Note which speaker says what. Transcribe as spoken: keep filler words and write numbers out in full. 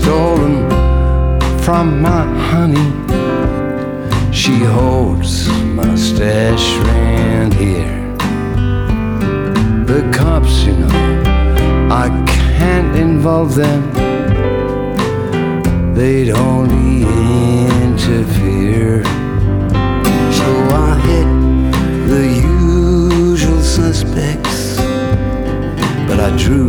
Speaker 1: stolen from my honey. She holds my stash round here. The cops, you know, I can't involve them. They'd only interfere. So I hit the usual suspects, but I drew